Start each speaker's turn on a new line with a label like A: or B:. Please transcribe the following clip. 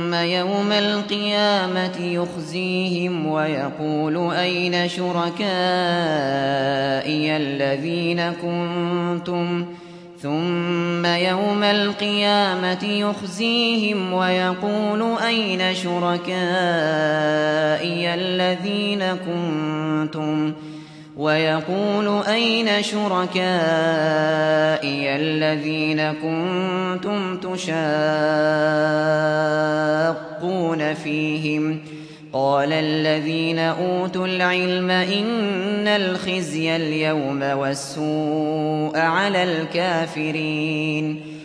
A: ثم يوم القيامة يخزيهم ويقول أين شركائي الذين كنتم تشاقون فيهم قال الذين أوتوا العلم إن الخزي اليوم والسوء على الكافرين